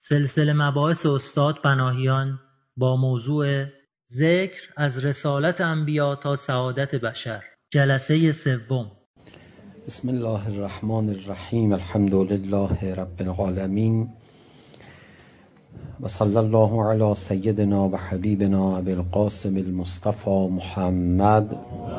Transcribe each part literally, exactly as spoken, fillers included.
سلسله مباحث استاد پناهیان با موضوع ذکر از رسالت انبیا تا سعادت بشر، جلسه سوم. بسم الله الرحمن الرحیم. الحمد لله رب العالمین و صلی الله علی سیدنا و حبیبنا ابی القاسم المصطفى محمد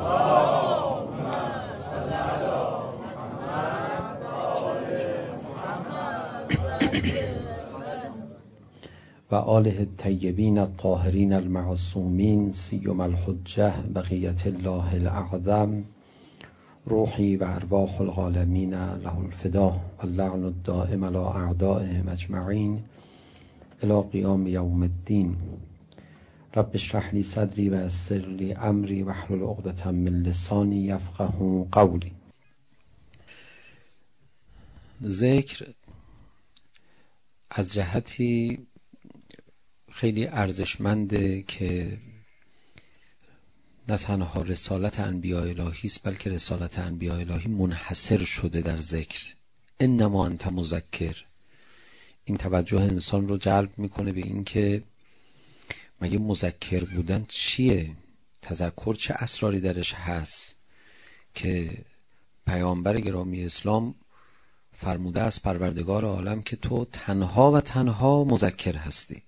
و آله الطیبین الطاهرین المعصومین سیما الحجة بقیة الله الاعظم روحی و ارواح العالمین له الفدا و اللعن الدائم علی اعدائهم اجمعین الی قیام یوم الدین. رب اشرح لی صدری و یسر لی امری واحلل عقدة من لسانی یفقهوا قولی. ذکر از جهتی خیلی ارزشمنده که نه تنها رسالت انبیاء الهی است بلکه رسالت انبیاء الهی منحصر شده در ذکر. انما انت مذکر. این توجه انسان رو جلب میکنه به این که مگه مذکر بودن چیه؟ تذکر چه اسراری درش هست که پیامبر گرامی اسلام فرموده است پروردگار عالم که تو تنها و تنها مذکر هستی.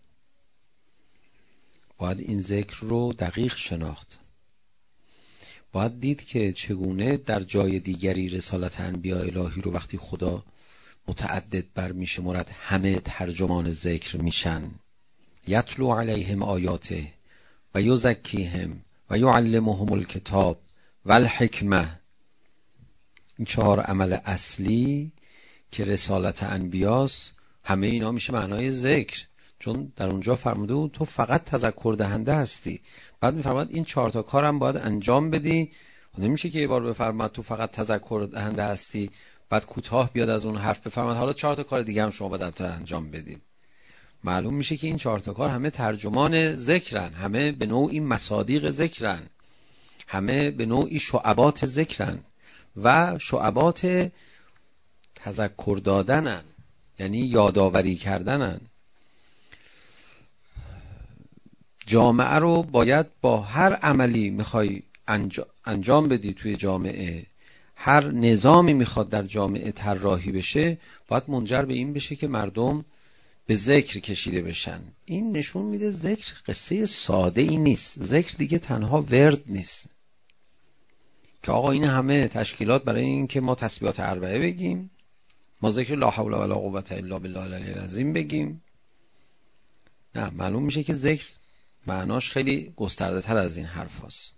باید این ذکر رو دقیق شناخت. باید دید که چگونه در جای دیگری رسالت انبیاء الهی رو وقتی خدا متعدد برمیشه مراد همه ترجمان ذکر میشن. یتلو علیهم آیاته و یزکیهم و یعلمهم الکتاب و الحکمه. این چهار عمل اصلی که رسالت انبیاست همه اینا میشه معنای ذکر، چون در اونجا فرموده بود تو فقط تذکر دهنده هستی. بعد میفرماد این چهار تا کارم باید انجام بدی. نمیشه که یه بار بفرماد تو فقط تذکر دهنده هستی بعد کوتاه بیاد از اون حرف بفرماد حالا چهار تا کار دیگه هم شما باید انجام بدید. معلوم میشه که این چهار تا کار همه ترجمان ذکرن، همه به نوعی مصادیق ذکرن، همه به نوعی شعبات ذکرن و شعبات تذکر دادنن، یعنی یادآوری کردنن. جامعه رو باید با هر عملی میخوای انجام بدی توی جامعه، هر نظامی میخواد در جامعه طراحی بشه باید منجر به این بشه که مردم به ذکر کشیده بشن. این نشون میده ذکر قصه ساده ای نیست. ذکر دیگه تنها ورد نیست که آقا این همه تشکیلات برای این که ما تسبیحات اربعه بگیم، ما ذکر لا حول ولا قوة الا بالله العلی العظیم بگیم. نه، معلوم میشه که ذکر معناش خیلی گسترده تر از این حرف هست.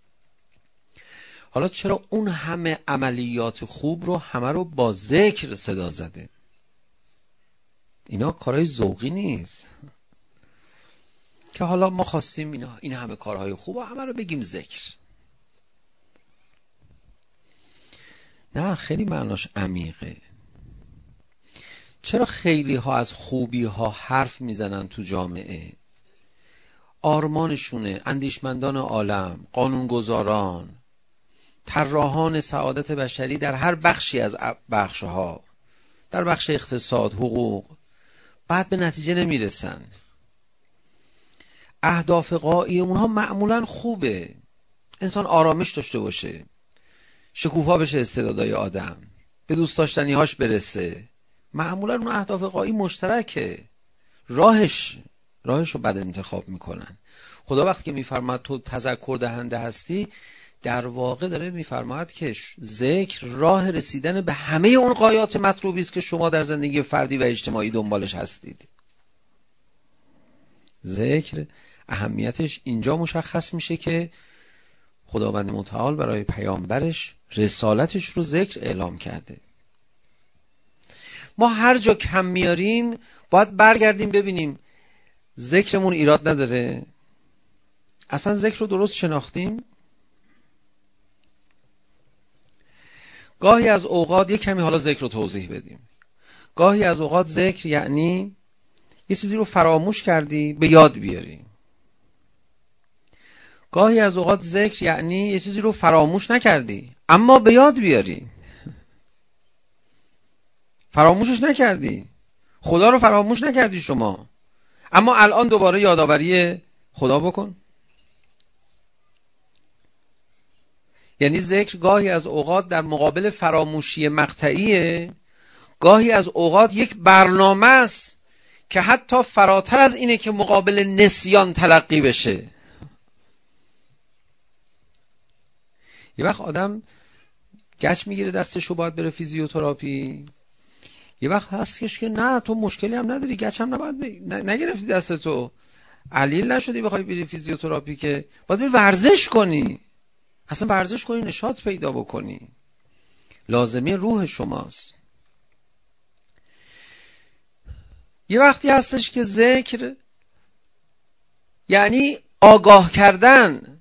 حالا چرا اون همه عملیات خوب رو همه رو با ذکر صدا زده؟ اینا کارهای ذوقی نیست که حالا ما خواستیم اینا این همه کارهای خوب و همه رو بگیم ذکر. نه، خیلی معناش عمیقه. چرا خیلی ها از خوبی ها حرف میزنن تو جامعه؟ آرمانشونه اندیشمندان عالم، قانونگذاران، طراحان سعادت بشری در هر بخشی از بخشها، در بخش اقتصاد، حقوق، بعد به نتیجه نمیرسن. اهداف غایی اونها معمولا خوبه، انسان آرامش داشته باشه، شکوفا بشه استعدادهای آدم، به دوست داشتنی هاش برسه. معمولا اون اهداف غایی مشترکه، راهش راهش رو بد انتخاب میکنن. خدا وقتی که میفرماد تو تذکر دهنده هستی در واقع داره میفرماد که ذکر راه رسیدن به همه اون غایات مطلوبی است که شما در زندگی فردی و اجتماعی دنبالش هستید. ذکر اهمیتش اینجا مشخص میشه که خداوند متعال برای پیامبرش رسالتش رو ذکر اعلام کرده. ما هر جا کم میاریم باید برگردیم ببینیم ذکرمون ایراد نداره، اصلا ذکر رو درست شناختیم. گاهی از اوقات یک کمی حالا ذکر رو توضیح بدیم. گاهی از اوقات ذکر یعنی یه چیزی رو فراموش کردی به یاد بیاری. گاهی از اوقات ذکر یعنی یه چیزی رو فراموش نکردی اما به یاد بیاری. فراموشش نکردی، خدا رو فراموش نکردی شما، اما الان دوباره یادآوری خدا بکن. یعنی ذکر گاهی از اوقات در مقابل فراموشی مقطعیه، گاهی از اوقات یک برنامه است که حتی فراتر از اینه که مقابل نسیان تلقی بشه. یه وقت آدم گچ میگیره دستشو باید بره فیزیوتراپی، یه وقت هستش که نه تو مشکلی هم نداری، گچ هم نباید ب... نگرفتی دستتو، علیل نشدی بخوای بری فیزیوتراپی، که باید بری ورزش کنی، اصلا ورزش کنی نشاط پیدا بکنی، لازمه روح شماست. یه وقتی هستش که ذکر یعنی آگاه کردن،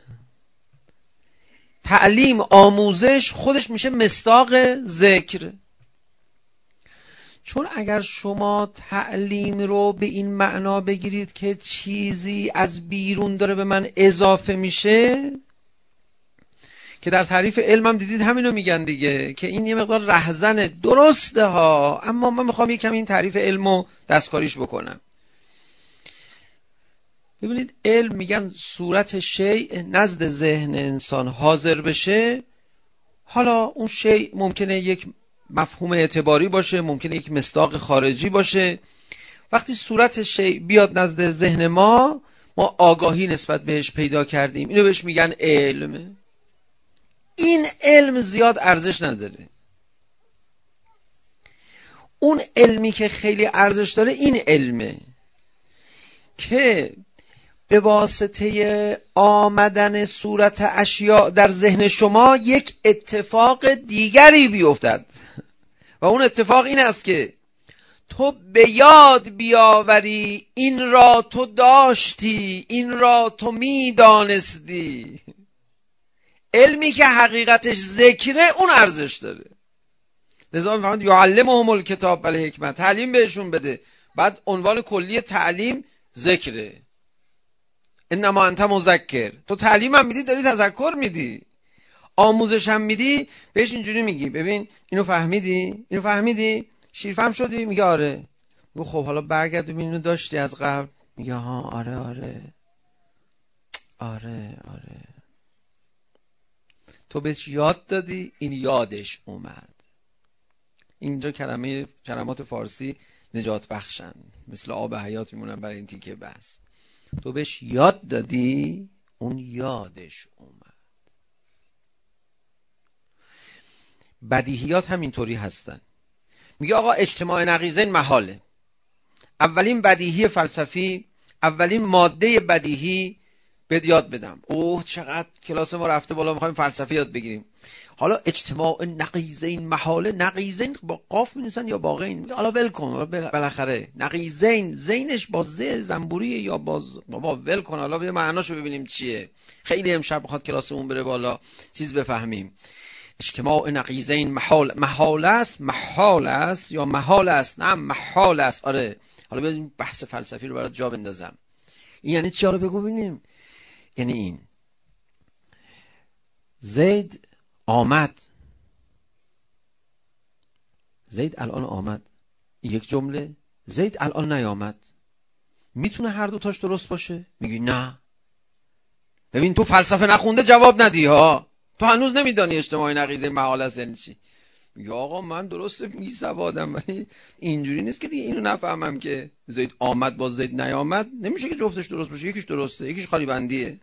تعلیم، آموزش خودش میشه مصداق ذکر. چون اگر شما تعلیم رو به این معنا بگیرید که چیزی از بیرون داره به من اضافه میشه، که در تعریف علم هم دیدید همینو میگن دیگه، که این یه مقدار رهزنه، درسته ها، اما من میخوام یکم این تعریف علمو دستکاریش بکنم. ببینید علم میگن صورت شیء نزد ذهن انسان حاضر بشه، حالا اون شیء ممکنه یک مفهوم اعتباری باشه، ممکنه یک مصداق خارجی باشه. وقتی صورت شیء بیاد نزد ذهن ما، ما آگاهی نسبت بهش پیدا کردیم، اینو بهش میگن علم. این علم زیاد ارزش نداره. اون علمی که خیلی ارزش داره این علمه که به واسطه آمدن صورت اشیاء در ذهن شما یک اتفاق دیگری بیفتد، و اون اتفاق این است که تو به یاد بیاوری این را تو داشتی، این را تو میدانستی. علمی که حقیقتش ذکره اون ارزش داره. لذا میفرماید یعلمهم الکتاب والحکمت، تعلیم بهشون بده. بعد عنوان کلی تعلیم ذکره. انما انت مذکر، تو تعلیم هم میدی، داری تذکر میدی، آموزش هم میدی، بهش اینجوری میگی ببین اینو فهمیدی، اینو فهمیدی، شیرفهم شدی، میگه آره. میگه خب حالا برگرد ببین اینو داشتی از قبل، میگه ها آره آره آره آره. تو بهش یاد دادی، این یادش اومد. اینجا کلمه کلمات فارسی نجات بخشن، مثل آب حیات میمونن برای این تیکه بس. تو بهش یاد دادی، اون یادش اومد. بدیهیات همینطوری هستن. میگه آقا اجتماع نقیضین محاله. اولین بدیهی فلسفی، اولین ماده بدیهی بهت یاد بدم. اوه چقدر کلاس ما رفته بالا، میخوایم فلسفه یاد بگیریم. حالا اجتماع نقیضین محاله، نقیضین با قاف می‌نویسن یا با غین، حالا ول کن، حالا بالاخره نقیضین، زینش با ز زنبوریه یا با بابا ول کن، حالا بیا معناشو ببینیم چیه. خیلی امشب بخواد کلاسمون بره بالا چیز بفهمیم. اجتماع نقیضین محال، محال است، محال است یا محال است؟ نه محال است. آره حالا بیا بحث فلسفی رو برات جا بندازم. این یعنی چی؟ حالا بگو ببینیم. یعنی این زید آمد، زید الان آمد، یک جمله. زید الان نیامد، میتونه هر دو تاش درست باشه؟ میگی نه. ببین تو فلسفه نخونده جواب ندی ها، تو هنوز نمیدانی اجتماع نقیضین محال است یعنی چی. میگه آقا من درسته میسوادم، ولی اینجوری نیست که دیگه اینو نفهمم که زید آمد با زید نیامد نمیشه که جفتش درست باشه، یکیش درسته یکیش خالی بندیه.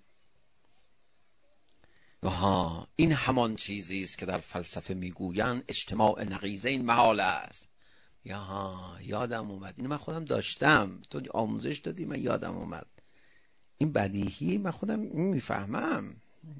آها این همان چیزی است که در فلسفه میگویند اجتماع نقیضین محال است. یا یادم اومد، اینو من خودم داشتم، تو آموزش دادی من یادم اومد. این بدیهی، من خودم میفهمم.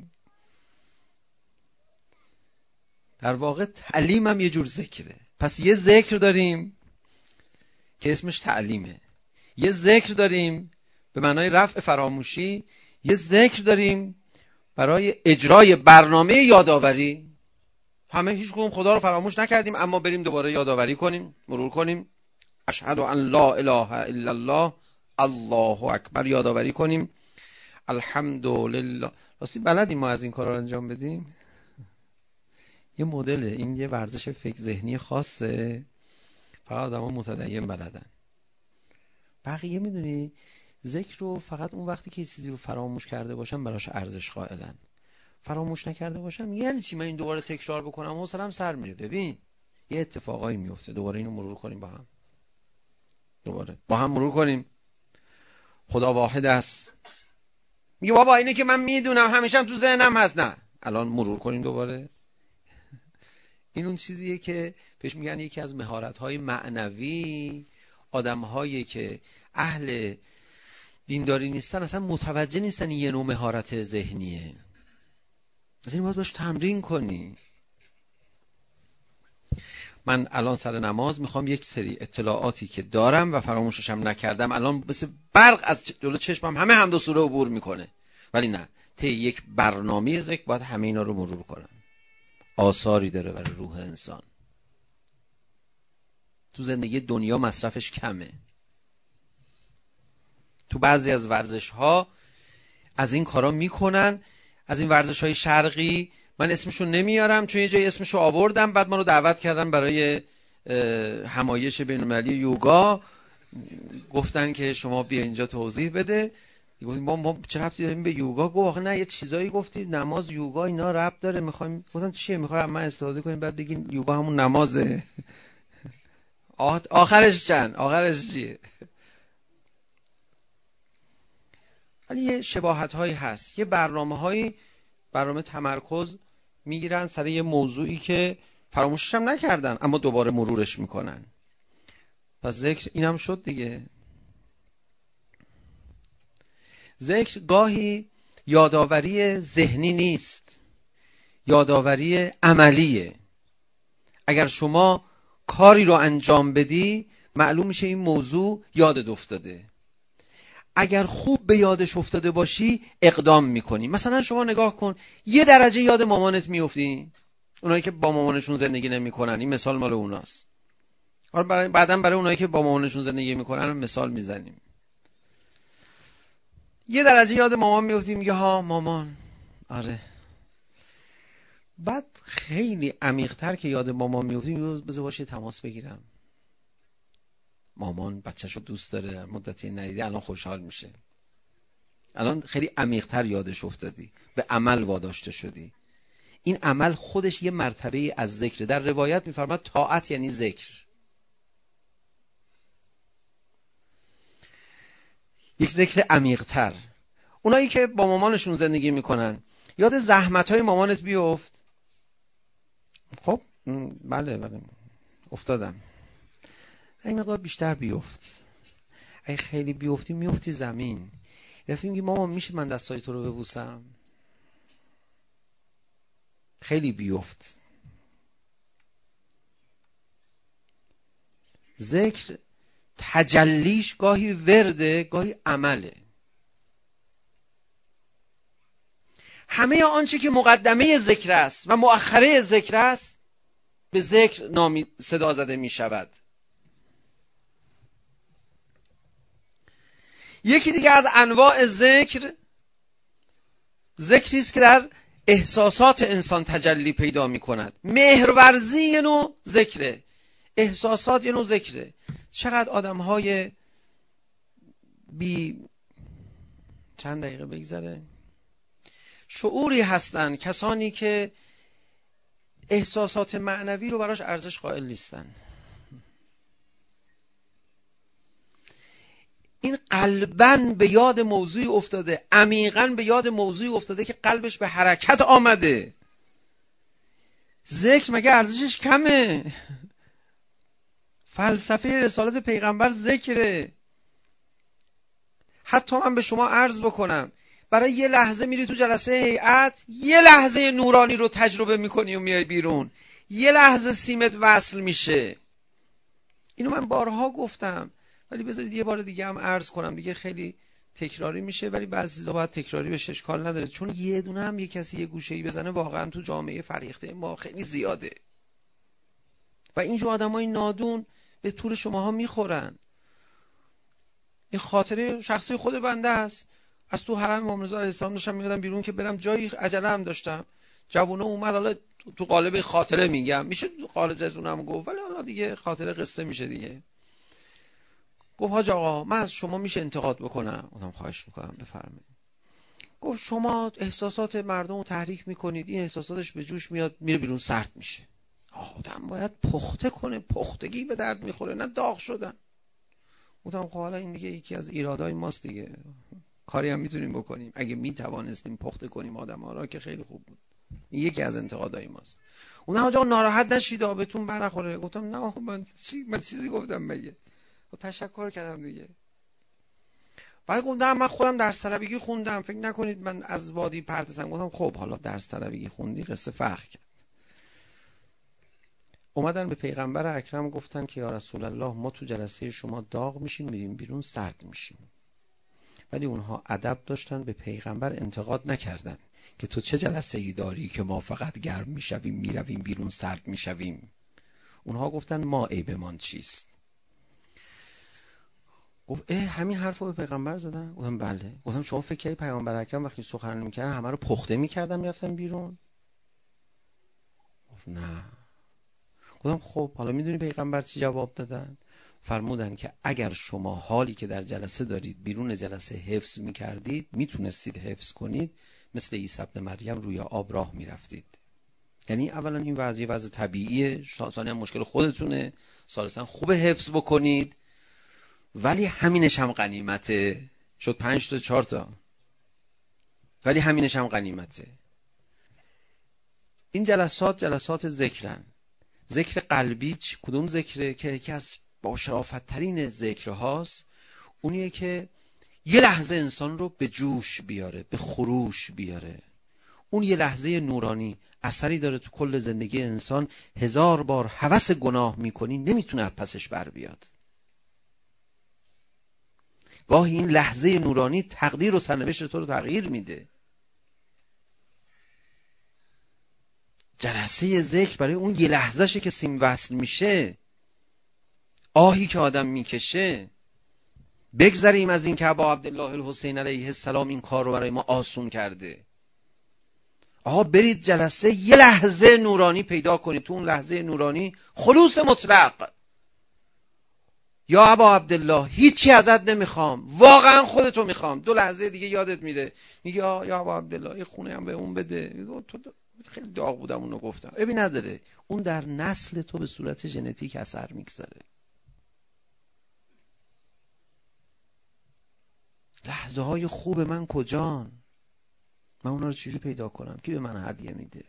در واقع تعلیمم یه جور ذکره. پس یه ذکر داریم که اسمش تعلیمه، یه ذکر داریم به معنای رفع فراموشی، یه ذکر داریم برای اجرای برنامه یادآوری. همه هیچ کدوم خدا رو فراموش نکردیم، اما بریم دوباره یادآوری کنیم، مرور کنیم. اشهد ان لا اله الا الله، الله اکبر، یادآوری کنیم. الحمدلله. راستی بلدیم ما از این کارا رو انجام بدیم؟ یه مدل، این یه ورزش فکر ذهنی خاصه. فقط آدم ها متدین بلدن. بقیه میدونی ذکر رو فقط اون وقتی که چیزی رو فراموش کرده باشم براش ارزش قائلن. فراموش نکرده باشم یعنی چی من این دوباره تکرار بکنم حوصله‌ام سر میره. ببین یه اتفاقایی میفته، دوباره اینو مرور کنیم با هم، دوباره با هم مرور کنیم. خدا واحد است. میگه بابا اینه که من میدونم، همیشه هم تو ذهنم هست. نه الان مرور کنیم دوباره. این اون چیزیه که بهش میگن یکی از مهارت‌های معنوی. آدم‌هایی که اهل دینداری نیستن اصلا متوجه نیستن یه نوع مهارت ذهنیه. از این باید باش تمرین کنی. من الان سر نماز میخوام یک سری اطلاعاتی که دارم و فراموشش هم نکردم الان مثل برق از جلو چشمم همه حمد و سوره عبور میکنه، ولی نه، طی یک برنامه ذکر باید همه اینا رو مرور کنم. آثاری داره برای روح انسان. تو زندگی دنیا مصرفش کمه. تو بعضی از ورزش ها از این کارا میکنن، از این ورزش های شرقی من اسمشو نمیارم چون یه جای اسمشو آوردم، بعد ما رو دعوت کردن برای همایش بین‌المللی یوگا، گفتن که شما بیا اینجا توضیح بده. گفتیم ما ما چه ربطی داریم به یوگا؟ گفت آخه نه یه چیزایی گفتی نماز یوگا اینا ربط داره، میخوایم. گفتم چیه میخوای من استفاده کنیم بعد بگین یوگا همون نمازه؟ آخرش چند؟ آخرش چیه؟ ولی یه شباهت هایی هست. یه برنامه هایی برنامه تمرکز میگیرن سر یه موضوعی که فراموشش هم نکردن اما دوباره مرورش میکنن. پس ذکر اینم شد دیگه. ذکر گاهی یاداوری ذهنی نیست، یاداوری عملیه. اگر شما کاری رو انجام بدی معلوم میشه این موضوع یادت افتاده. اگر خوب به یادش افتاده باشی اقدام میکنی. مثلا شما نگاه کن یه درجه یاد مامانت میفتی. اونایی که با مامانشون زندگی نمیکنن این مثال مال اوناست. حالا برای بعداً برای اونایی که با مامانشون زندگی میکنن مثال میزنیم. یه درجه یاد مامان میفتی، میگه ها مامان، آره. بعد خیلی عمیق‌تر که یاد مامان میفتی میگه بذار باشه تماس بگیرم. مامان بچه‌شو دوست داره، مدتی ندیده، الان خوشحال میشه. الان خیلی عمیق‌تر یادش افتادی، به عمل واداشته شدی. این عمل خودش یه مرتبه از ذکر. در روایت میفرماد طاعت یعنی ذکر. یک ذکر عمیق‌تر. اونایی که با مامانشون زندگی میکنن یاد زحمت‌های مامانت بیفت. خب بله بله افتادم. این مقدار بیشتر بیفت. اگه خیلی بیفتی میفتی زمین. یه دفعه میگی مامان میشه من دستای تو رو ببوسم؟ خیلی بیفت. ذکر تجلیش گاهی ورده گاهی عمله. همه آنچه که مقدمه ذکر است و مؤخره ذکر است به ذکر نامی صدا زده می شود. یکی دیگه از انواع ذکر ذکری است که در احساسات انسان تجلی پیدا می کند. مهرورزی یه نوع ذکره، احساسات یه نوع ذکره. چقدر آدم های بی چند دقیقه بگذره شعوری هستن، کسانی که احساسات معنوی رو براش ارزش قائل نیستن. این قلباً به یاد موضوعی افتاده، عمیقاً به یاد موضوعی افتاده که قلبش به حرکت آمده. ذکر مگه ارزشش کمه؟ فلسفه رسالت پیغمبر ذکره. حتی من به شما عرض بکنم برای یه لحظه میری تو جلسه هیئت، یه لحظه نورانی رو تجربه میکنی و میای بیرون، یه لحظه سیمت وصل میشه. اینو من بارها گفتم ولی بذارید یه بار دیگه هم عرض کنم، دیگه خیلی تکراری میشه ولی بعضی چیزا باید تکراری بشه، اشکال نداره، چون یه دونه هم یه کسی یه گوشه‌ای بزنه واقعا تو جامعه فریخته ما خیلی زیاده و اینجور آدمای نادون به طور شماها میخورن. این خاطره شخصی خود بنده است. از تو حرم امام رضا علیه السلام داشتم میادم بیرون که برم جایی، عجله هم داشتم. جوونه اومد، حالا تو قالب خاطره میگم، میشه تو قالب هم گفت، ولی حالا دیگه خاطره قصه میشه دیگه. گفت حاج آقا من از شما میشه انتقاد بکنم؟ گفتم خواهش میکنم بفرمایید. گفت شما احساسات مردم رو تحریک میکنید، این احساساتش به جوش میاد میره بیرون سرد میشه. آدم باید پخته کنه، پختگی به درد میخوره نه داغ شدن. گفتم خب حالا این دیگه یکی از ایرادای ماست دیگه، کاری هم میتونیم بکنیم اگه میتوانستیم پخته کنیم آدم‌ها را که خیلی خوب بود. این یکی از انتقادای ماست. اون حاج آقا ناراحت نشید آبتون برنخوره. گفتم نه من چی من چیزی گفتم مگه؟ و تشکر کردم دیگه. بعد گفتم من خودم درس طلبگی خوندم، فکر نکنید من از وادی پرتسم. گفتم خب حالا درس طلبگی خوندی قصه فرق کرد. اومدن به پیغمبر اکرم گفتن که یا رسول الله ما تو جلسه شما داغ میشیم میریم بیرون سرد میشیم. ولی اونها ادب داشتن، به پیغمبر انتقاد نکردن که تو چه جلسه ای داری که ما فقط گرم میشویم میرویم بیرون سرد میشویم. اونها گفتن ما عیبمان چیست؟ گفت اه همین حرفو به پیغمبر زدن؟ گفتم بله. گفتم شما فکر کردی پیغمبر اکرم وقتی سخن میکردن همه رو پخته میکردن میرفتن بیرون؟ گفت نه. گفتم خب حالا میدونی پیغمبر چی جواب دادن؟ فرمودن که اگر شما حالی که در جلسه دارید بیرون جلسه حفظ میکردید، میتونستید حفظ کنید، مثل عیسی ابن مریم روی آب راه میرفتید. یعنی اولا این وضعیه وضع طبیعیه، ثانیا مشکل خودتونه، ثالثا خوب حفظ بکنید، ولی همینش هم غنیمته. شد پنج تا چهار تا، ولی همینش هم غنیمته. این جلسات جلسات ذکرن. ذکر قلبی کدوم ذکره که یکی از با شرافت ترین ذکر هاست؟ اونیه که یه لحظه انسان رو به جوش بیاره، به خروش بیاره. اون یه لحظه نورانی اثری داره تو کل زندگی انسان. هزار بار هوس گناه میکنی نمیتونه پسش بر بیاد. گاهی این لحظه نورانی تقدیر و سرنوشت تو رو تغییر میده. جلسه ذکر برای اون یه لحظهشه که سیم وصل میشه، آهی که آدم میکشه. بگذریم از این که ابا عبدالله الحسین علیه السلام این کار رو برای ما آسون کرده. آقا برید جلسه یه لحظه نورانی پیدا کنید، تو اون لحظه نورانی خلوص مطلق. یا ابا عبدالله هیچی ازت نمیخوام، واقعا خودتو میخوام. دو لحظه دیگه یادت میره، میگه یا ابا عبدالله یه خونه هم به اون بده. تو خیلی داغ بودم اونو گفتم. ابی نداره، اون در نسل تو به صورت ژنتیک اثر میگذاره. لحظه های خوب من کجان؟ من اونا رو چجوری پیدا کنم؟ کی به من هدیه میده؟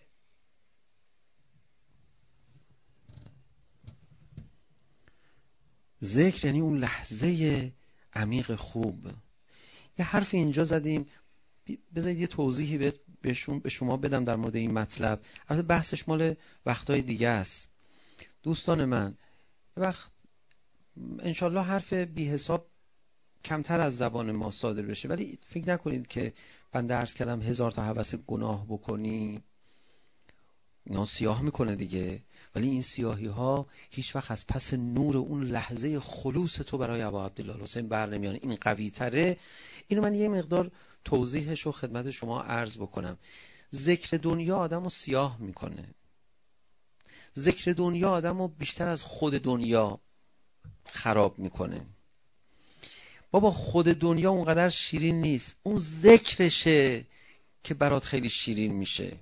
ذکر یعنی اون لحظه عمیق خوب. یه حرف اینجا زدیم، بذارید یه توضیحی به شما بدم در مورد این مطلب. البته بحثش مال وقتای دیگه است. دوستان من، وقت انشالله حرف بی حساب کمتر از زبان ما صادر بشه، ولی فکر نکنید که بنده عرض کردم هزار تا هوس گناه بکنی اینا سیاه میکنه دیگه، ولی این سیاهی ها هیچ وقت از پس نور اون لحظه خلوص تو برای ابا عبدالله حسین بر نمیان. این قوی تره. اینو من یه مقدار توضیحش رو خدمت شما عرض بکنم. ذکر دنیا آدم رو سیاه میکنه. ذکر دنیا آدم رو بیشتر از خود دنیا خراب میکنه. بابا خود دنیا اونقدر شیرین نیست، اون ذکرشه که برات خیلی شیرین میشه.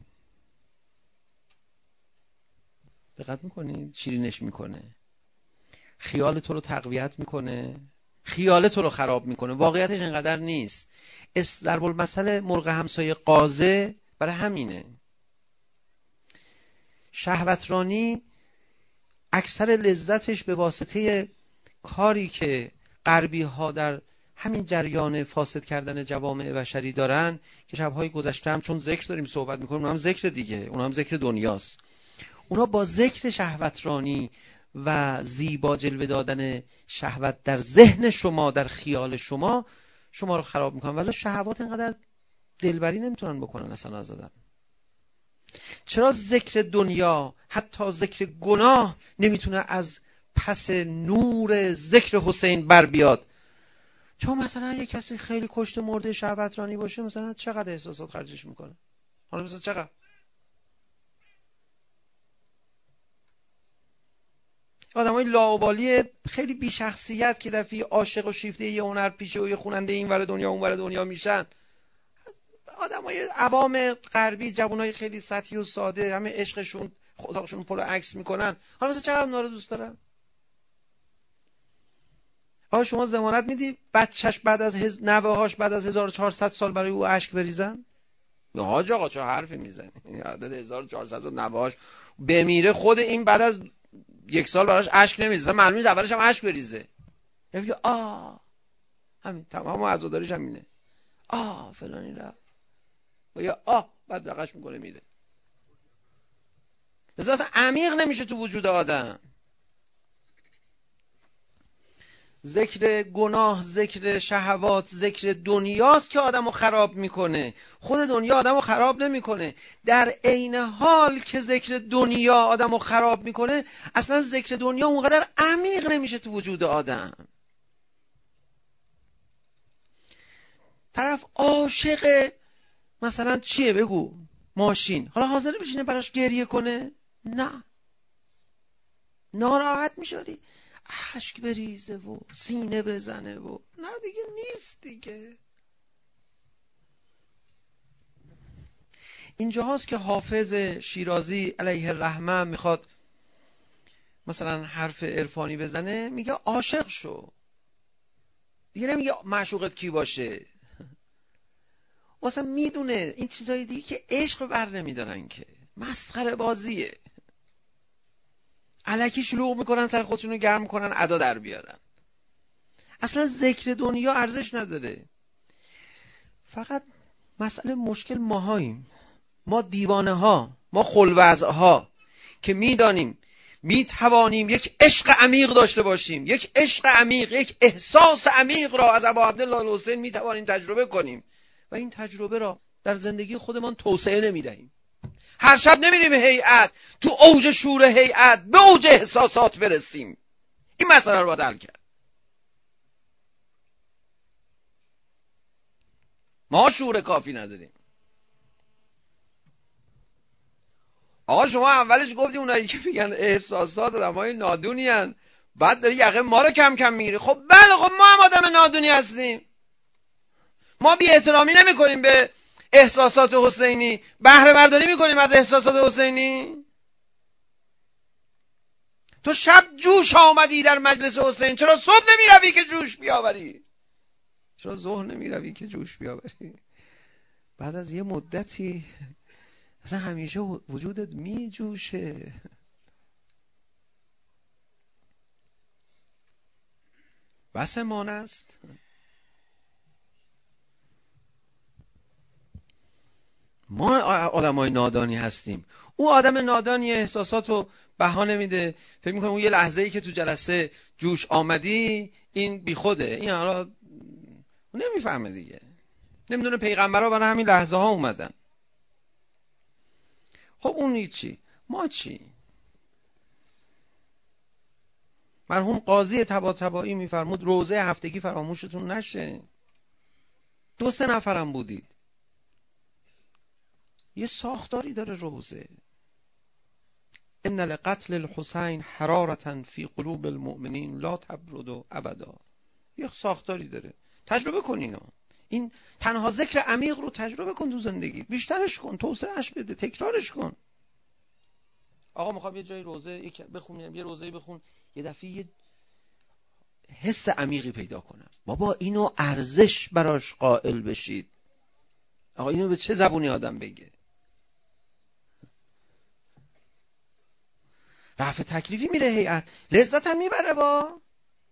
دقت میکنید؟ شیرینش میکنه، خیال تو رو تقویت میکنه، خیال تو رو خراب میکنه. واقعیتش اینقدر نیست. ضرب المثل مرغ همسایه قازه برای همینه. شهوترانی اکثر لذتش به واسطه کاری که غربی ها در همین جریان فاسد کردن جوامع بشری دارن، که شبهای گذشته هم چون ذکر داریم صحبت میکنیم، اونها هم ذکر دیگه، اونها هم ذکر دنیاست. اونها با ذکر شهوترانی و زیبا جلوه دادن شهوت در ذهن شما، در خیال شما، شما رو خراب میکنن. ولی شهوات اینقدر دلبری نمیتونن بکنن اصلا از آدم. چرا ذکر دنیا، حتی ذکر گناه نمیتونه از پس نور ذکر حسین بر بیاد؟ چون مثلا یک کسی خیلی کشت مرده شهوترانی باشه، مثلا چقدر احساسات خرجش میکنه؟ حالا مثلا چقدر آدمای لاابالی خیلی بی شخصیت که دفعه عاشق و شیفته یه هنر پیشه و یه خواننده این ور دنیا اون ور دنیا میشن. آدمای عوام غربی، جوانای خیلی سطحی و ساده، همه عشقشون خداشون پلو عکس میکنن. حالا مثلا چقدر اونا رو دوست دارن؟ آیا شما ضمانت میدی بچهش بعد از هز... نوه‌هاش بعد از هزار و چهارصد سال برای او اشک بریزن؟ یا حاج آقا چه حرفی میزنی؟ عدد هزار و چهارصد نوه‌هاش بمیره، خود این بعد از یک سال براش اشک نمیریزه، معلومه از اولش هم اشک بریزه. میگه آ همین تمام عزاداریش همینه، آ فلانی رفت و یا آ بعد رقش میکنه میره. لذا اصلا عمیق نمیشه تو وجود آدم. ذکر گناه، ذکر شهوات، ذکر دنیاست که آدمو خراب میکنه، خود دنیا آدمو خراب نمیکنه. در عین حال که ذکر دنیا آدمو خراب میکنه، اصلا ذکر دنیا اونقدر عمیق نمیشه تو وجود آدم. طرف عاشق مثلا چیه بگو؟ ماشین. حالا حاضر بشینه براش گریه کنه؟ نه. ناراحت میشدی اشک بریزه و سینه بزنه و نه دیگه نیست دیگه. اینجا هاست که حافظ شیرازی علیه الرحمه میخواد مثلا حرف عرفانی بزنه، میگه عاشق شو، دیگه نمیگه معشوقت کی باشه. واسه میدونه این چیزای دیگه که عشق بر نمیدارن، که مسخره بازیه، الکی شلوغ میکنن، سر خودشونو گرم میکنن ادا در بیارن. اصلا ذکر دنیا ارزش نداره. فقط مسئله مشکل ماهاییم، ما دیوانه ها، ما خلوزه ها که میدانیم میتوانیم یک عشق عمیق داشته باشیم، یک عشق عمیق، یک احساس عمیق را از ابا عبدالله الحسین میتوانیم تجربه کنیم و این تجربه را در زندگی خودمان توسعه نمیدهیم. هر شب نمیریم هیئت، تو اوج شور هیئت به اوج احساسات برسیم. این مسئله رو باید حل کرد. ما شور کافی نداریم. آقا شما اولش گفتی اونایی که میگن احساسات آدمای نادونی ان، بعد داری یقه ما رو کم کم میگیری. خب بله، خب ما هم آدم نادونی هستیم. ما بی احترامی نمی کنیم به احساسات حسینی، بهره برداری میکنیم از احساسات حسینی. تو شب جوش آمدی در مجلس حسین، چرا صبح نمی روی که جوش بیاوری؟ چرا ظهر نمی روی که جوش بیاوری؟ بعد از یه مدتی اصلا همیشه وجودت می جوشه. بس مان است. ما آدمای نادانی هستیم. او آدم نادانی احساساتو بها نمیده، فکر میکنه اون یه لحظه‌ای که تو جلسه جوش آمدی این بیخوده، این حالا نمیفهمه دیگه، نمیدونه پیغمبرها برای همین لحظه ها اومدن. خب اون چی؟ ما چی؟ مرحوم قاضی طباطبایی میفرمود روزه هفتگی فراموشتون نشه. دو سه نفرم بودید. یه ساختاری داره روزه. ان لقتل الحسین حرارة فی قلوب المؤمنین لا تبرد ابدا. یه ساختاری داره. تجربه کن اینو. این تنها ذکر عمیق رو تجربه کن تو زندگی، بیشترش کن، توسعهش بده، تکرارش کن. آقا میخوام یه جای روزه بخونم، یه روزه بخون، یه دفعه یه حس عمیقی پیدا کنم. بابا اینو ارزش براش قائل بشید. آقا اینو به چه زبونی آدم بگه؟ رفع تکلیفی میره هیئت، لذت هم میبره. با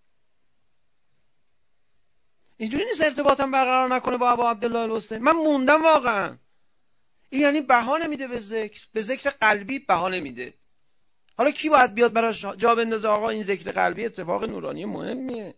اینجوری نیست ارتباطم برقرار نکنه با ابا عبدالله الحسین. من موندم واقعا. این یعنی بها نمیده به ذکر، به ذکر قلبی بها نمیده. حالا کی باید بیاد براش جا بندازه آقا این ذکر قلبی اتفاق نورانی مهمیه؟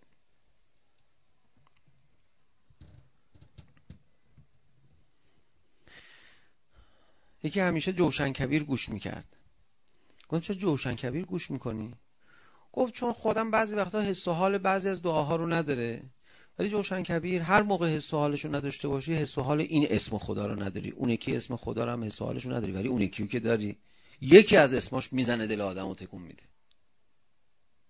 یکی همیشه جوشن کبیر گوش میکرد. گفتم چرا جوشن کبیر گوش میکنی؟ گفت چون خودم بعضی وقتا حس و حال بعضی از دعاها رو نداره، ولی جوشن کبیر هر موقع حس و حالش رو نداشته باشی، حس و حال این اسم خدا رو نداری، اون یکی اسم خدا رو هم حس و حالش رو نداری، ولی اون یکی که داری، یکی از اسماش میزنه دل آدمو تکون میده.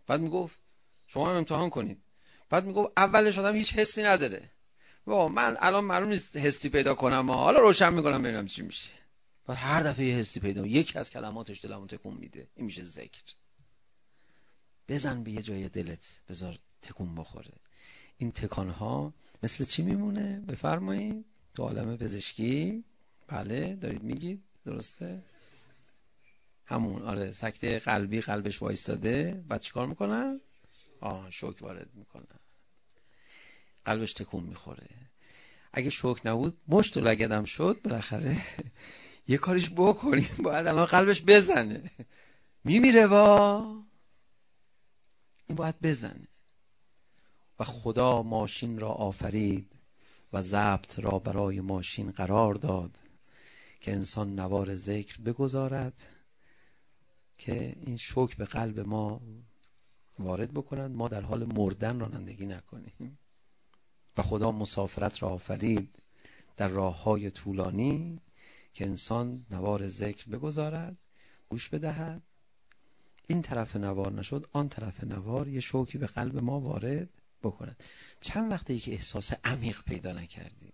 بعد میگفت شما هم امتحان کنید. بعد میگفت اولش آدم هیچ حسی نداره، وا من الان معلوم نیست حسی پیدا کنم، حالا روشن میکنم ببینم چی میشه. بعد هر دفعه یه حسی پیدا، یکی از کلماتش دلمو تکون میده، این میشه ذکر. بزن به یه جای دلت، بذار تکون بخوره. این تکانها مثل چی میمونه؟ بفرمایید. تو عالم پزشکی بله دارید میگید، درسته؟ همون آره، سکته قلبی، قلبش وایستاده، بعد چیکار میکنن؟ آه شوک وارد میکنن، قلبش تکون میخوره. اگه شوک نبود مشت و لگدم شد، بالاخره یه کاریش بکنیم، باید الان قلبش بزنه، میمیره با این باید بزنه. و خدا ماشین را آفرید و ضبط را برای ماشین قرار داد که انسان نوار ذکر بگذارد که این شوک به قلب ما وارد بکنند، ما در حال مردن رانندگی نکنیم. و خدا مسافرت را آفرید در راه‌های طولانی که انسان نوار ذکر بگذارد، گوش بدهد، این طرف نوار نشد آن طرف نوار یه شوکی به قلب ما وارد بکند. چند وقته ای که احساس عمیق پیدا نکردی؟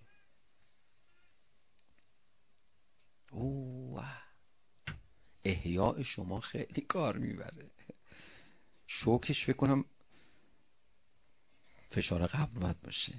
اوه احیاء شما خیلی کار میبره. شوکش فکر کنم فشار قبل باید باشه،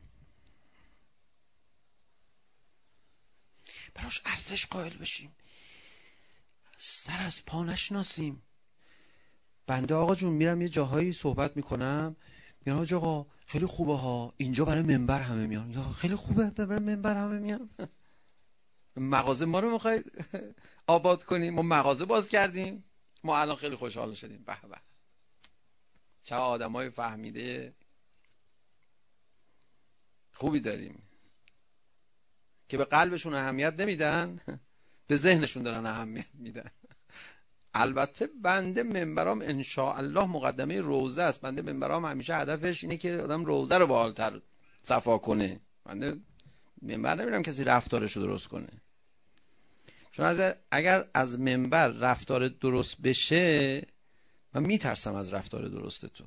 براش ارزش قائل بشیم، سر از پا نشناسیم. بنده آقا جون میرم یه جاهایی صحبت میکنم، میگن آقا آقا خیلی خوبه ها، اینجا برای منبر همه میان. یا خیلی خوبه برای منبر همه میان. مغازه ما رو میخواید آباد کنیم؟ ما مغازه باز کردیم، ما الان خیلی خوشحال شدیم. به به چه آدمای فهمیده خوبی داریم که به قلبشون اهمیت نمیدن، به ذهنشون دارن اهمیت میدن. البته بنده منبرام ان شاء الله مقدمه روزه است. بنده منبرام همیشه هدفش اینه که آدم روزه رو بالاتر صفا کنه. بنده منبر نمیرم کسی رفتارش رو درست کنه، چون از اگر از منبر رفتار درست بشه من میترسم از رفتار درست تو.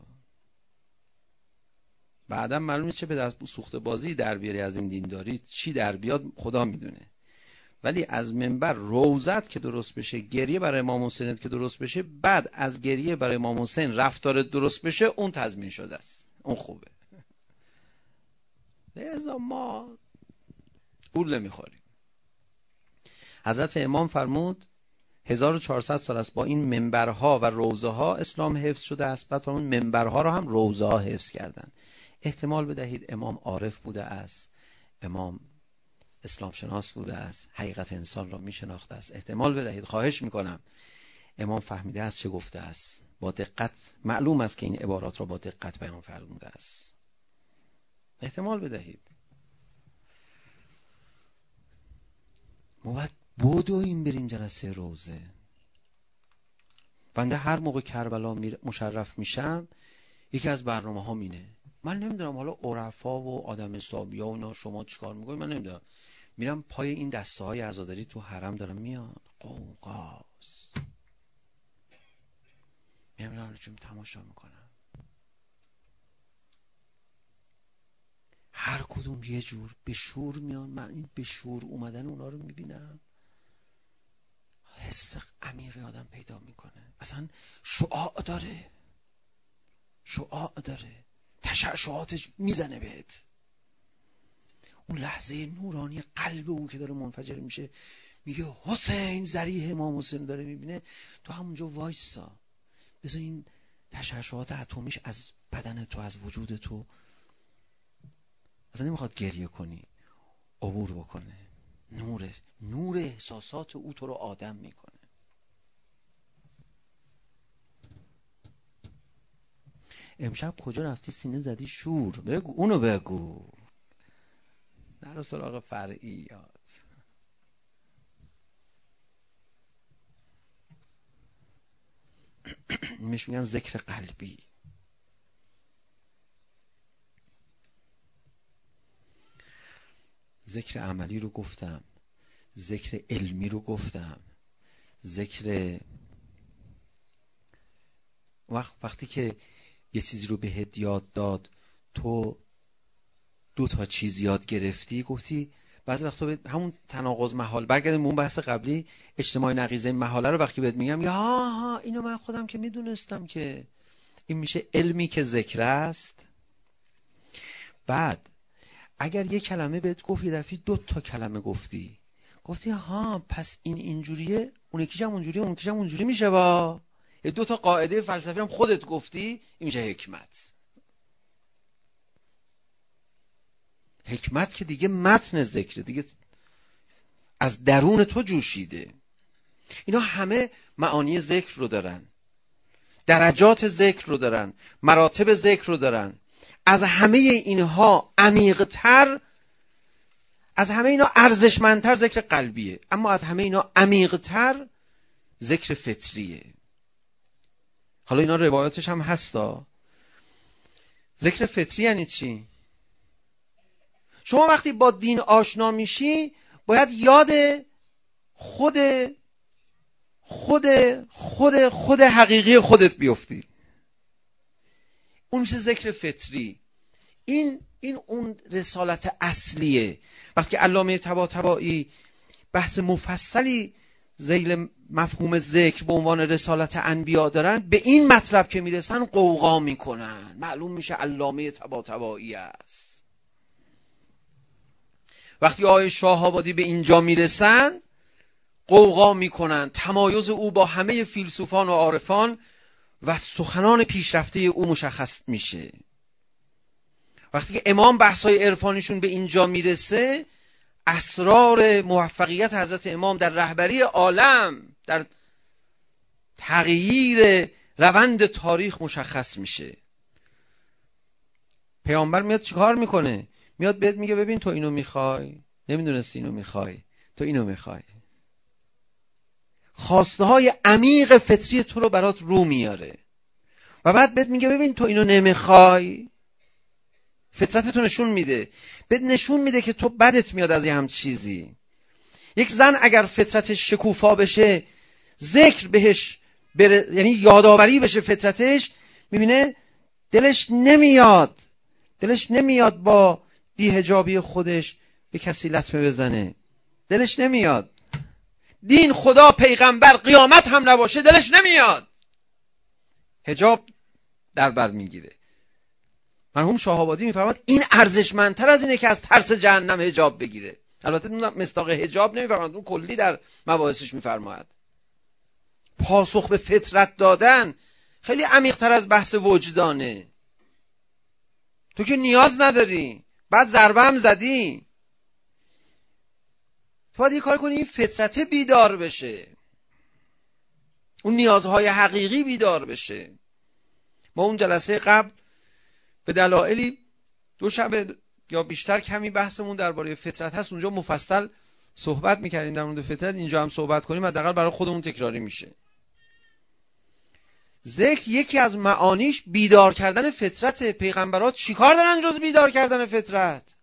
بعدم معلوم نیست چه به دست سوخته بازی در بیاری از این دینداری، چی در بیاد خدا میدونه. ولی از منبر روزت که درست بشه، گریه برای امام حسین که درست بشه، بعد از گریه برای امام حسین رفتار درست بشه، اون تضمین شده است، اون خوبه. لذا ما گول نمیخوریم. حضرت امام فرمود هزار و چهارصد سال است با این منبرها و روضه ها اسلام حفظ شده است. بعد فرمود منبرها را هم روضه ها حفظ کردن. احتمال بدهید امام عارف بوده است، امام اسلام شناس بوده است، حقیقت انسان را می شناخته است. احتمال بدهید، خواهش میکنم، امام فهمیده است چه گفته است، با دقت معلوم است که این عبارات را با دقت بیان فرموده است. احتمال بدهید. ما باید بدویم بریم جلسه روزه. بنده هر موقع کربلا مشرف میشم یکی از برنامه ها مینه، من نمیدونم حالا عرفا و آدم حسابیا و اینا شما چیکار میکنید من نمیدونم، میرم پای این دسته های عزاداری تو حرم دارم میان، قوقاز میرم چون تماشا میکنم، هر کدوم یه جور به شور میان. من این به شور اومدن اونا رو میبینم، حس عمیقی آدم پیدا میکنه. اصلا شعاع داره، شعاع داره، تشعشعاتش میزنه بهت. اون لحظه نورانی قلب او که داره منفجر میشه، میگه حسین، ذریح امام حسین داره میبینه، تو همونجا وایسا، بذار این تشعشعات اتمیش از بدن تو، از وجود تو، اصلا نمیخواد گریه کنی، عبور بکنه. نور نور احساسات او تو رو آدم میکنه. امشب کجا رفتی سینه زدی شور؟ بگو، اونو بگو، نرو سراغ فرعیات. میش میگن ذکر قلبی. ذکر عملی رو گفتم، ذکر علمی رو گفتم، ذکر وقت وقتی که یه چیزی رو بهت یاد داد، تو دو تا چیز یاد گرفتی، گفتی بعضی وقتا به همون تناقض محال، برگردیم به اون بحث قبلی اجتماع نقیضه محاله رو وقتی بهت میگم، یا ها ها اینو من خودم که میدونستم که این میشه علمی که ذکر است. بعد اگر یه کلمه بهت گفت، یه دفعه دو تا کلمه گفتی، گفتی ها پس این اینجوریه، اون یکیش هم اونجوریه، اون یکیش هم اونجوری میشه. با یه دو تا قاعده فلسفی هم خودت گفتی، این میشه حکمت. حکمت که دیگه متن ذکر، دیگه از درون تو جوشیده. اینا همه معانی ذکر رو دارن، درجات ذکر رو دارن، مراتب ذکر رو دارن. از همه اینها عمیق‌تر، از همه اینا ارزشمندتر ذکر قلبیه، اما از همه اینا عمیق‌تر ذکر فطریه. حالا اینا روایاتش هم هستا. ذکر فطری یعنی چی؟ شما وقتی با دین آشنا میشی باید یاد خود خود خود خود حقیقی خودت بیفتی. اون میشه ذکر فطری. این این اون رسالت اصلیه. وقتی علامه طباطبایی بحث مفصلی ذیل مفهوم ذکر به عنوان رسالت انبیا دارن، به این مطلب که میرسن قوقا میکنن، معلوم میشه علامه طباطبایی است. وقتی آقای شاه‌آبادی به اینجا میرسن قوقا میکنن، تمایز او با همه فیلسوفان و عارفان و سخنان پیشرفته او مشخص میشه. وقتی که امام بحثای عرفانیشون به اینجا میرسه، اسرار موفقیت حضرت امام در رهبری عالم، در تغییر روند تاریخ مشخص میشه. پیامبر میاد چیکار میکنه؟ میاد بهت میگه ببین تو اینو میخوای، نمیدونستی اینو میخوای، تو اینو میخوای. خواسته های عمیق فطری تو رو برات رو میاره و بعد بهت میگه ببین تو اینو نمیخوای. فطرتتو نشون میده، بهت نشون میده که تو بدت میاد از یه هم چیزی. یک زن اگر فطرتش شکوفا بشه، ذکر بهش بره، یعنی یادآوری بشه فطرتش، میبینه دلش نمیاد دلش نمیاد با بی‌حجابی خودش به کسی لطمه بزنه، دلش نمیاد. دین، خدا، پیغمبر، قیامت هم نباشه دلش نمیاد. حجاب در بر میگیره. مرحوم شاه‌آبادی میفرماد این ارزشمندتر از اینه که از ترس جهنم حجاب بگیره. البته مصداق حجاب نمیفرماد، اون کلی در مباحثش میفرماد. پاسخ به فطرت دادن خیلی عمیق‌تر از بحث وجدانه. تو که نیاز نداری، بعد ضربه هم زدی، تو باید یه کار کنی این فطرت بیدار بشه، اون نیازهای حقیقی بیدار بشه. ما اون جلسه قبل به دلایلی دو شب یا بیشتر کمی بحثمون درباره فطرت هست، اونجا مفصل صحبت میکردیم در مورد فطرت. اینجا هم صحبت کنیم، حداقل برای خودمون تکراری میشه. ذکر یکی از معانیش بیدار کردن فطرت. پیغمبرات چیکار دارن جز بیدار کردن فطرت؟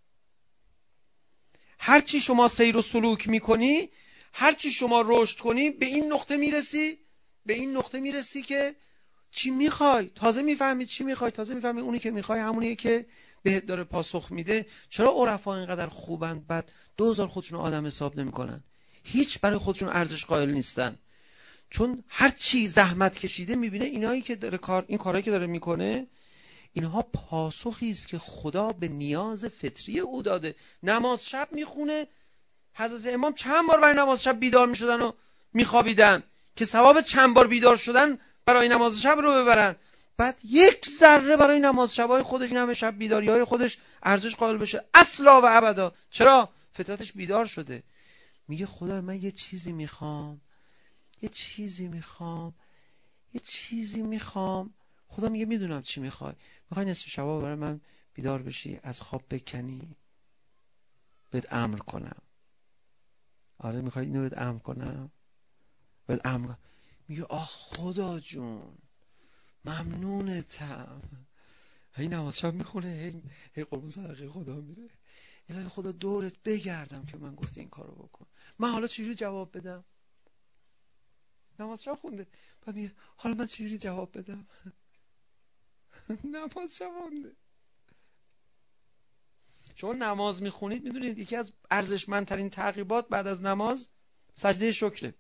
هرچی شما سیر و سلوک میکنی، هرچی شما رشد کنی، به این نقطه میرسی به این نقطه میرسی که چی میخوای، تازه میفهمی چی میخوای، تازه میفهمی اونی که میخوای همونیه که بهت داره پاسخ میده. چرا عرفا اینقدر خوبن بعد دوزار خودشون آدم حساب نمیکنن؟ هیچ برای خودشون ارزش قائل نیستن، چون هر چی زحمت کشیده میبینه اینایی که داره کار این کارهایی که داره میکنه، اینها پاسخی است که خدا به نیاز فطری او داده. نماز شب میخونه، حضرت امام چند بار برای نماز شب بیدار میشدن و میخوابیدن که ثواب چند بار بیدار شدن برای نماز شب رو ببرن. بعد یک ذره برای نماز شبای خودش، این همه شب بیداری های خودش ارزش قائل بشه اصلا و ابدا. چرا؟ فطرتش بیدار شده. میگه خدا من یه چیزی میخوام یه چیزی میخوام یه چیزی میخوام خدا میگه میدونم چی میخوای. میخوای نصف شبا برای من بیدار بشی، از خواب بکنی، بهت امر کنم. آره میخوای اینو بهت امر کنم، بهت امر کنم. میگه آه خدا جون ممنونتم. هی نماز شب میخونه، هی هی قربون صدقه خدا میره. الهی خدا دورت بگردم که من گفتی این کارو بکن. من حالا چجوری جواب بدم؟ نماز شب خونده. بعد میگه حالا من چجوری جواب بدم؟ نماز شب خونده. شما نماز میخونید میدونید یکی از ارزشمندترین تعقیبات بعد از نماز سجده شکره.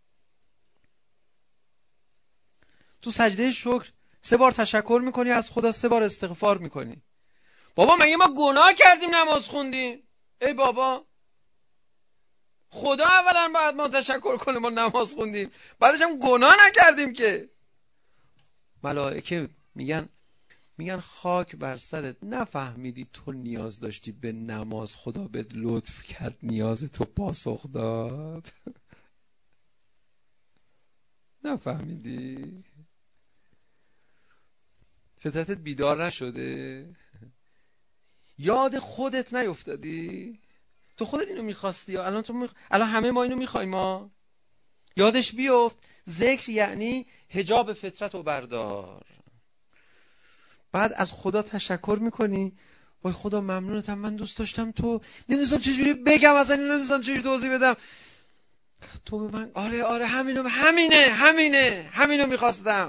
تو سجده شکر سه بار تشکر میکنی از خدا، سه بار استغفار میکنی. بابا مگه ما گناه کردیم نماز خوندیم؟ ای بابا، خدا اولا باید ما تشکر کنیم ما نماز خوندیم، بعدش هم گناه نکردیم که. ملائکه میگن میگن خاک بر سرت، نفهمیدی تو نیاز داشتی به نماز، خدا بهت لطف کرد نیاز تو پاسخ داد. نفهمیدی؟ فطرتت بیدار نشده؟ یاد خودت نیفتادی؟ تو خودت اینو میخواستی یا الان تو میخ... الان همه ما اینو میخوایم. ما یادش بیفت. ذکر یعنی حجاب فطرت رو بردار. بعد از خدا تشکر میکنی، وای خدا ممنونتم، من دوست داشتم تو، نمیدونستم چجوری بگم، اصلا نمیدونستم چجوری توضیح بدم، تو به من آره آره همینو همینه همینه همینو میخواستم.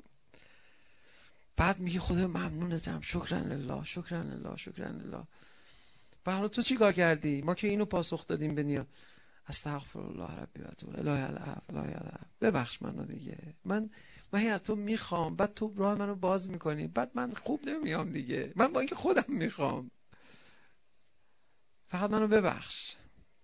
بعد میگی خدا ممنونتم، شکرن لله شکرن لله شکرن لله. و حالا تو چی کار کردی؟ ما که اینو پاسخ دادیم به نیا استغفر الله ربی و اتوب الیه العفو الهی العفو، ببخش منو دیگه، من من از تو میخوام، بعد تو راه منو باز میکنی، بعد من خوب نمیام دیگه، من با اینکه خودم میخوام، فقط منو ببخش.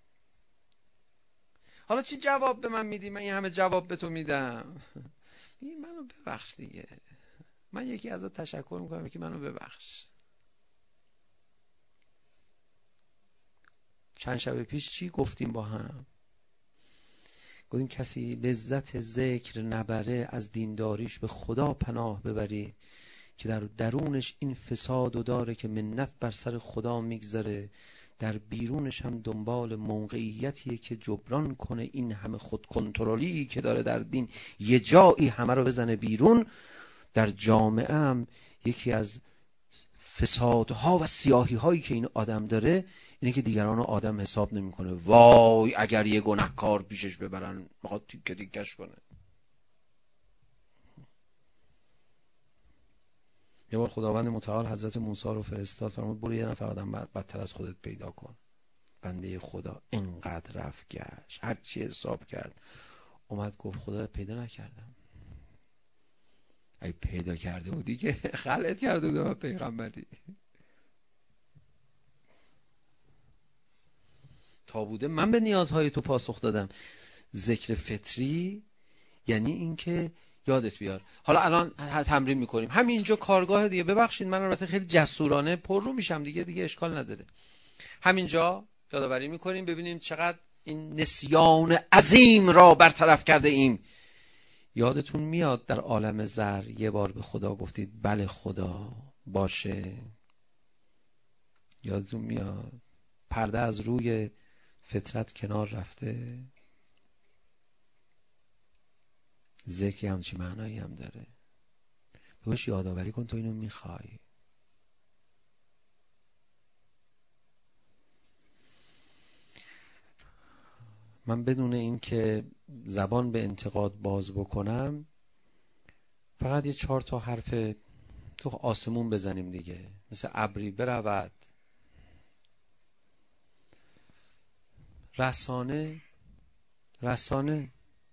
حالا چی جواب به من میدی؟ من این همه جواب به تو میدم، این منو ببخش دیگه. من یکی ازت تشکر میکنم که منو ببخش. چند شب پیش چی گفتیم با هم؟ گفتیم کسی لذت ذکر نبره از دینداریش به خدا پناه ببری که در درونش این فساد و داره که منت بر سر خدا میگذاره، در بیرونش هم دنبال موقعیتیه که جبران کنه این همه خود کنترلی که داره در دین، یه جایی همه رو بزنه بیرون. در جامعه هم یکی از فسادها و سیاهی هایی که این آدم داره اینه که دیگران رو آدم حساب نمیکنه. وای اگر یه گناهکار پیشش ببرن میخواد تیکه تیکش کنه. یه بار خداوند متعال حضرت موسی رو فرستاد، فرمود برو یه نفر آدم بدتر از خودت پیدا کن. بنده خدا اینقدر رفت گشت، هر چی حساب کرد، اومد گفت خدا پیدا نکردم. ای پیدا کرده بودی که خلعت کرده بودم پیغمبری. تا بوده من به نیازهای تو پاسخ دادم. ذکر فطری یعنی این که یادت بیار. حالا الان تمرین میکنیم همینجا کارگاه دیگه. ببخشید من البته خیلی جسورانه پر رو میشم دیگه، دیگه اشکال نداره. همینجا یادآوری میکنیم ببینیم چقدر این نسیان عظیم را برطرف کرده ایم. یادتون میاد در عالم زر یه بار به خدا گفتید بله خدا باشه؟ یادتون میاد؟ پرده از روی فطرت کنار رفته. ذکر همچی معنایی هم داره. بهش یادآوری کن تو اینو میخوای. من بدون این که زبان به انتقاد باز بکنم فقط یه چهار تا حرف تو آسمون بزنیم دیگه، مثل ابری برود. رسانه رسانه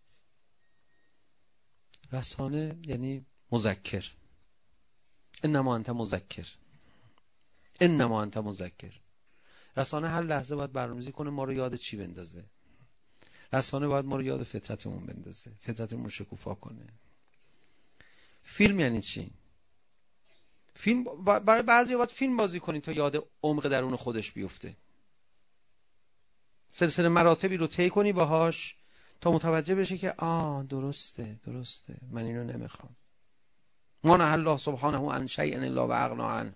رسانه یعنی مذکر. انما انت مذکر، انما انت مذکر. رسانه هر لحظه باید برنامه‌ریزی کنه ما رو یاد چی بندازه. رسانه باید ما رو یاد فطرتمون بندازه، فطرتمون رو شکوفا کنه. فیلم یعنی چی؟ فیلم برای بعضی باید فیلم بازی کنی تا یاد عمق درون خودش بیفته. سلسله مراتبی رو طی کنی باهاش تا متوجه بشه که آه درسته درسته من اینو نمیخوام. ما نه الله سبحانه عن شیء الا وعقنا عنه.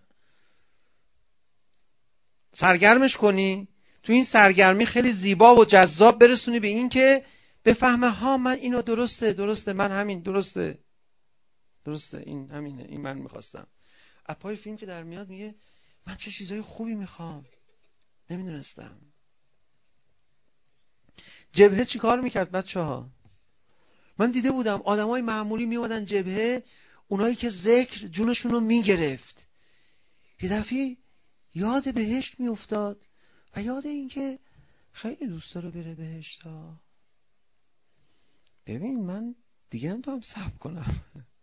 سرگرمش کنی، تو این سرگرمی خیلی زیبا و جذاب برسونی به این که بفهمه ها من اینو درسته درسته من همین درسته درسته این همینه این من میخواستم. اپای فیلم که در میاد میگه من چه چیزای خوبی میخوام نمیدونستم. جبهه چی کار میکرد بچه ها؟ من دیده بودم آدمای معمولی می اومدن جبهه، اونایی که ذکر جونشون رو میگرفت، یه دفعه یاد بهشت میافتاد و یاد این که خیلی دوست داره بره بهشت ها. ببین من دیگه نمیتونم صبر کنم.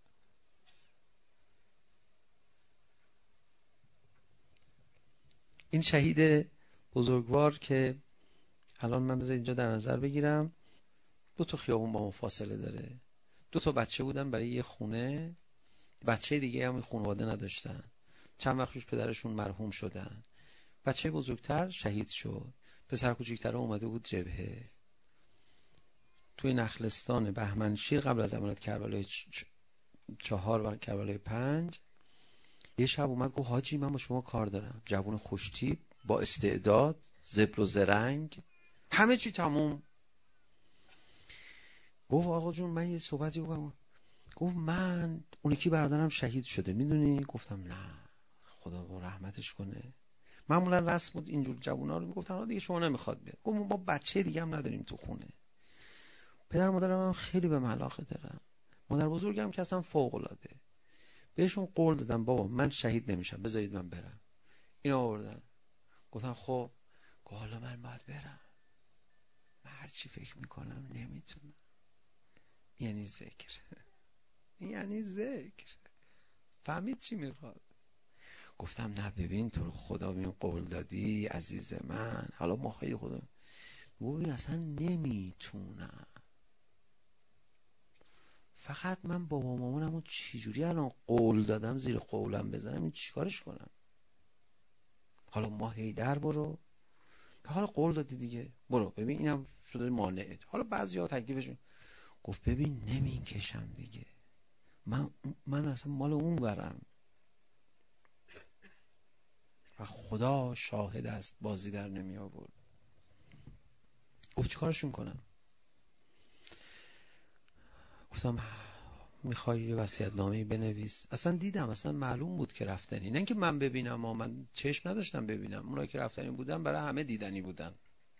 این شهید بزرگوار که الان من بذار اینجا در نظر بگیرم، دو تا خیابون با ما فاصله داره، دو تا بچه بودن برای یه خونه، بچه دیگه هم خانواده نداشتن، چند وقت پیش پدرشون مرحوم شدن، بچه بزرگتر شهید شد، پسر کوچیک‌تر اومده بود جبهه. توی نخلستان بهمنشیر قبل از عملیات کربلای چهار و کربلای پنج یه شب اومد گفت حاجی من با شما کار دارم. جوون خوشتیپ با استعداد، زبر و زرنگ، همه چی تموم. گفت آقا جون من یه صحبتی بکنم. گفت من اون یکی برادرم شهید شده میدونی؟ گفتم نه خدا با رحمتش کنه. معمولا رسم بود اینجور جوونا رو میگفتن آ دیگه شما نمیخواد بیاد. گفت ما بچه دیگه هم نداریم تو خونه. پدر مادرم هم خیلی به من علاقه دارن. مادر بزرگم که اصلا فوق العاده. بهشون قول دادم بابا من شهید نمیشم بذارید من برم. اینا آوردن. گفتم خب حالا من باید برم. من هر چی فکر میکنم نمیتونم. یعنی ذکر. یعنی ذکر. فهمید چی میخواد؟ گفتم نه ببین تو رو خدا ببین قول دادی عزیز من، حالا ما خیلی خدا گویی اصلا نمیتونم. فقط من بابا مامانم رو چجوری الان قول دادم زیر قولم بزنم، این چیکارش کنم؟ حالا ما هیدر برو، حالا قول دادی دیگه برو، ببین اینم شده مانعت. حالا بعضیا تکلیفشون گفت ببین نمیکشم دیگه، من من اصلا مال اون برم و خدا شاهد است بازی در نمی آورد. گفت چیکارشون کنم؟ گفتم میخوای یه وصیت‌نامه‌ای بنویس. اصلا دیدم اصلا معلوم بود که رفتنی، نه اینکه من ببینم و من چشم نداشتم ببینم، اونایی که رفتنی بودن برای همه دیدنی بودن.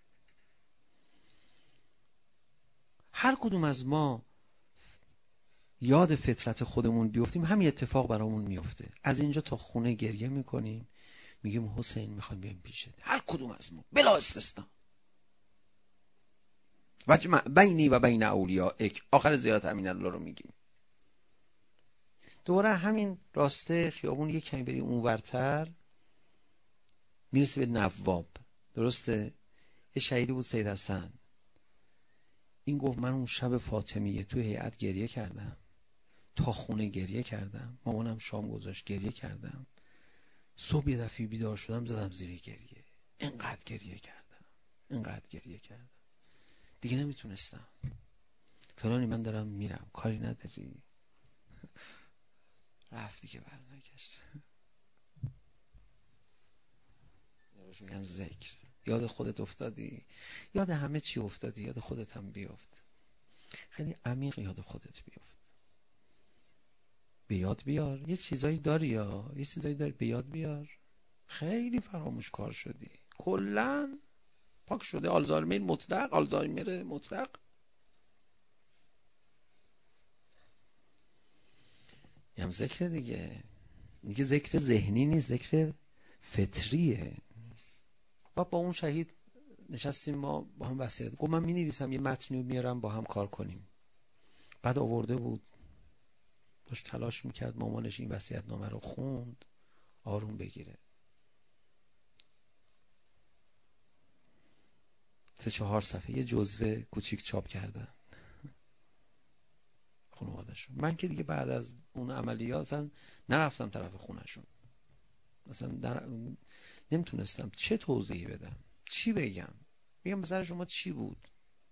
هر کدوم از ما یاد فطرت خودمون بیفتیم همین اتفاق برامون میفته. از اینجا تا خونه گریه میکنیم، میگیم حسین میخوایم بیایم پیشت. هر کدوم از ما بلا استثنا. وجمع بینی و بین اولیائک، آخر زیارت امین الله رو میگیم. دوباره همین راسته خیابون یک کمی بری اونورتر میرسی به نواب. درسته؟ یه شهیدی بود سید حسن. این گفت من اون شب فاطمیه توی هیئت گریه کردم، تا خونه گریه کردم، مامانم شام گذاشت گریه کردم، صبح یه دفعه بیدار شدم زدم زیر گریه، اینقدر گریه کردم اینقدر گریه کردم دیگه نمیتونستم. فلانی من دارم میرم کاری نداری؟ رفتی که برنگشت. یادش میگن ذکر. یاد خودت افتادی، یاد همه چی افتادی، یاد خودت هم بیافت. خیلی عمیق یاد خودت بیافت. به یاد بیار. یه چیزایی داری یا یه چیزایی داری به یاد بیار. خیلی فراموش کار شدی. کلن پاک شده. آلزایمر مطلق. آلزایمر مطلق. یه هم ذکر دیگه. دیگه ذکر ذهنی نیست، ذکر فطریه. با با اون شهید نشستیم ما با هم وصیت. گفت من می نویسم یه متنی میارم با هم کار کنیم. بعد آورده بود داشت تلاش میکرد مامانش این وصیت‌نامه رو خوند آروم بگیره. سه چهار صفحه یه جزوه کوچیک چاپ کردن خانواده‌شون. من که دیگه بعد از اون عملیات اصلا نرفتم طرف خونه‌شون. مثلا در... نمیتونستم چه توضیحی بدم، چی بگم. میگم مثلا شما چی بود؟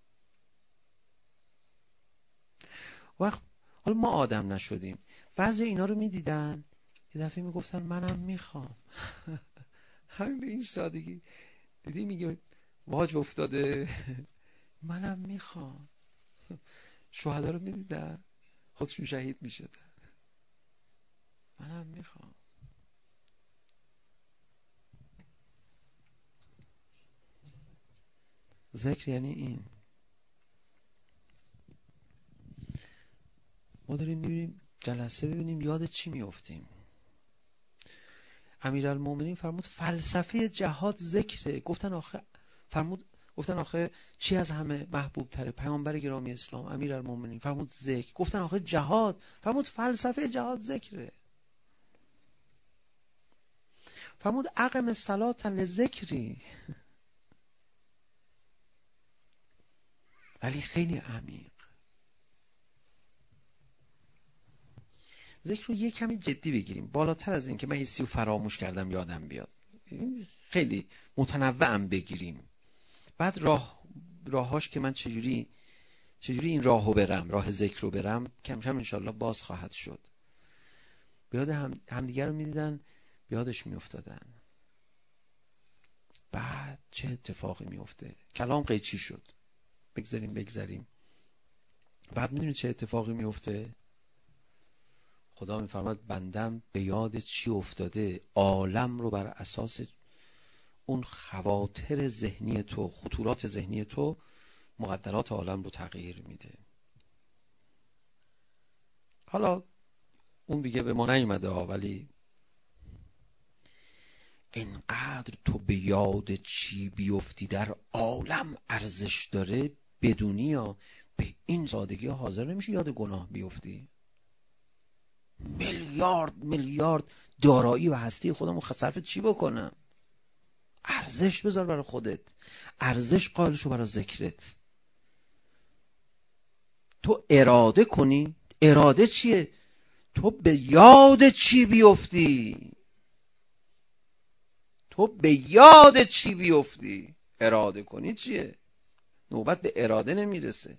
وقت حالا ما آدم نشدیم. بعضی اینا رو میدیدن یه دفعه میگفتن منم میخوام. همین به این سادگی. دیدی میگه واج افتاده منم میخوام. شهدا رو میدیدن خودشون شهید میشدن. منم میخوام. ذکر یعنی این. ما داریم میبینیم جلسه، ببینیم یاد چی میافتیم. امیرالمومنین فرمود فلسفه جهاد ذکره. گفتن آخه فرمود گفتن آخه چی از همه محبوب تره؟ پیامبر گرامی اسلام امیرالمومنین فرمود ذکر. گفتن آخه جهاد، فرمود فلسفه جهاد ذکره. فرمود اقم الصلاة لذکری. ولی خیلی عمیق. ذکر رو یه کمی جدی بگیریم، بالاتر از این که من یه سی رو فراموش کردم یادم بیاد. خیلی متنوعم بگیریم. بعد راه راهاش که من چجوری چجوری این راهو برم، راه ذکر رو برم، کم کم انشالله باز خواهد شد. بیاد هم همدیگر رو میدیدن، بیادش میافتادن. بعد چه اتفاقی میفته؟ کلام قیچی شد. بگذاریم بگذاریم. بعد میدونید چه اتفاقی میفته؟ خدا میفرماد بندم به یاد چی افتاده؟ عالم رو بر اساس اون خواطر ذهنی تو، خطورات ذهنی تو، مقدرات عالم رو تغییر میده. حالا اون دیگه به ما نیومده ها، ولی اینقدر تو به یاد چی بیفتی در عالم ارزش داره، بدونی یا به این سادگی حاضر نمیشه یاد گناه بیفتی. میلیارد میلیارد دارایی و هستی خودمو صرف چی بکنم؟ ارزش بذار برای خودت، ارزش قائل شو برای ذکرت. تو اراده کنی. اراده چیه؟ تو به یاد چی بیفتی، تو به یاد چی بیفتی. اراده کنی چیه؟ نوبت به اراده نمیرسه.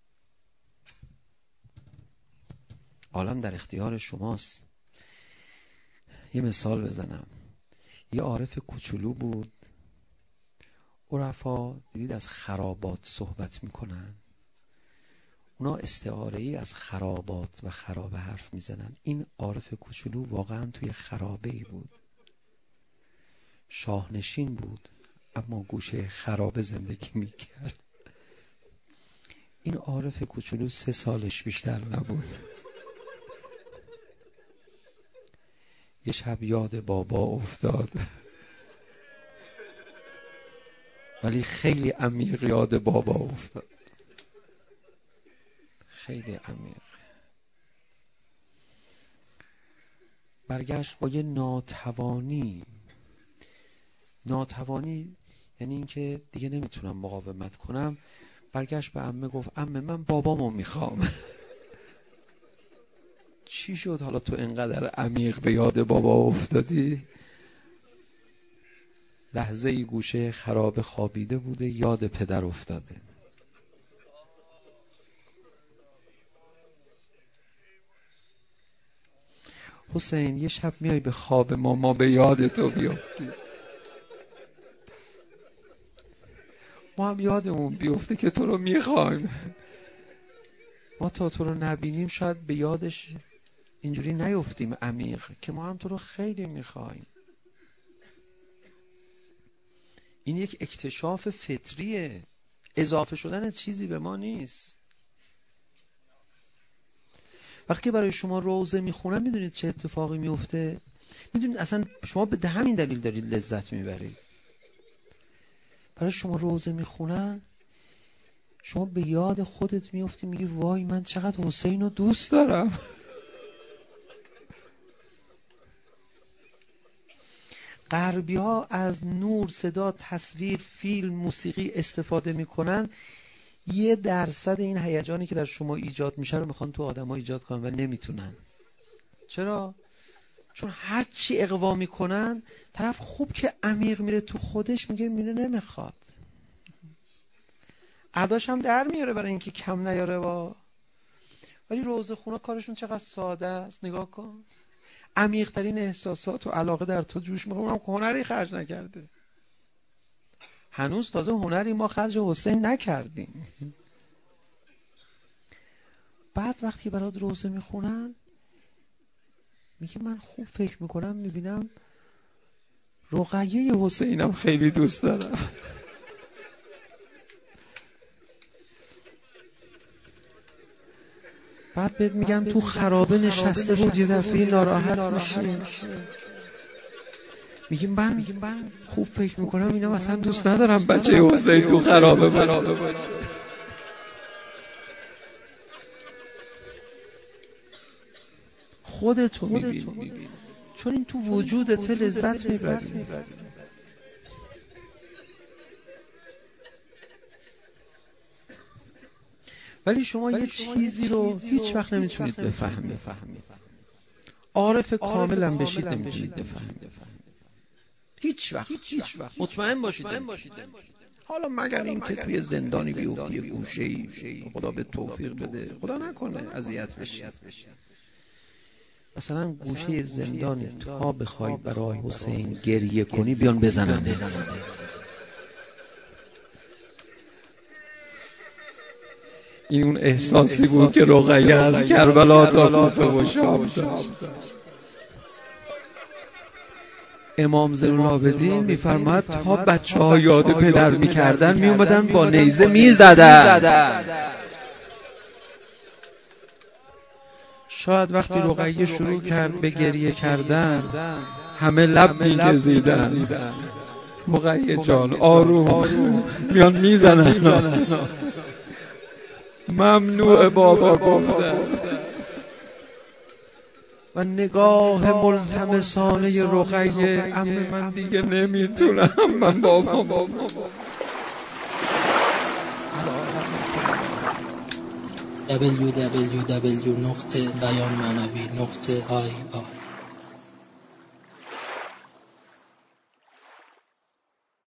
عالم در اختیار شماست. یه مثال بزنم. یه عارف کوچولو بود. عرفا دیدید از خرابات صحبت میکنن. اونا استعاره‌ای از خرابات و خرابه حرف میزنن. این عارف کوچولو واقعا توی خرابه‌ای بود. شاهنشین بود اما گوشه خرابه زندگی میکرد. این عارف کوچولو سه سالش بیشتر نبود. یه شب یاد بابا افتاد، ولی خیلی عمیق یاد بابا افتاد، خیلی عمیق. برگشت با یه ناتوانی. ناتوانی یعنی این که دیگه نمیتونم مقاومت کنم. برگشت به عمه گفت عمه من بابامو میخوام. چی شد حالا تو اینقدر عمیق به یاد بابا افتادی؟ لحظه ای گوشه خراب خوابیده بوده، یاد پدر افتاده. حسین یه شب میای به خواب ما، ما به یاد تو بیافتی. ما هم یادمون بیفته که تو رو میخوایم. ما تا تو رو نبینیم شاید به یادش اینجوری نیفتیم عمیق که ما هم تو رو خیلی میخوایم. این یک اکتشاف فطریه. اضافه شدن چیزی به ما نیست. وقتی برای شما روزه میخونم میدونید چه اتفاقی میفته؟ میدونید اصلا شما به همین دلیل دارید لذت میبرید. برای شما روزه میخونن شما به یاد خودت میفتی، میگی وای من چقدر حسین رو دوست دارم. غربی ها از نور، صدا، تصویر، فیلم، موسیقی استفاده میکنن. یه درصد این هیجانی که در شما ایجاد میشه رو میخوان تو آدم ها ایجاد کنن و نمیتونن. چرا؟ چون هر چی اقوا میکنن طرف خوب که عمیق میره تو خودش میگه میره نمیخواد. اداش هم در میاره برای اینکه کم نیاره وا. ولی روزه خونا کارشون چقدر ساده است. نگاه کن. عمیق ترین احساسات و علاقه در تو جوش میخوام. اونم هنری خرج نکرده. هنوز تازه هنری ما خرج حسین نکردیم. بعد وقتی برات روزه میخونن میگه من خوب فکر میکنم میبینم رقیه حسینم خیلی دوست دارم. بعد بهت میگن تو خرابه نشسته بود یه دفعه ناراحت میشی، میگیم من خوب فکر میکنم اینا مثلا دوست ندارم بچه حسین تو خرابه باشه. خودتو میبینی چون این تو وجودت لذت میبری. ولی شما یه چیزی رو هیچ وقت نمیتونید بفهمید. عارف کامل هم بشید نمیتونید بفهمید. هیچ وقت هیچ وقت مطمئن باشید. حالا مگر اینکه توی زندانی بیفتی، گوشه‌ای، خدا به توفیق بده، خدا نکنه اذیت بشی. مثلا گوشه زندانی تا بخوای برای حسین گریه کنی بیان بزنن. این اون احساسی بود که رقیه از کربلا تا کوفه و شام داشت. امام زین العابدین میفرماد تا بچه‌ها یاد پدر میکردن میومدن با نیزه میزدن. شاید وقتی رقیه شروع کرد به گریه کردن همه لب میگزیدن. رقیه جان آروم، میان میزنن. ممنوع بابا گفتن. و نگاه ملتمسانه رقیه، عمه من دیگه نمیتونم، من بابا بابا دبلیو دبلیو دبلیو نقطه بیان معنوی نقطه آی آر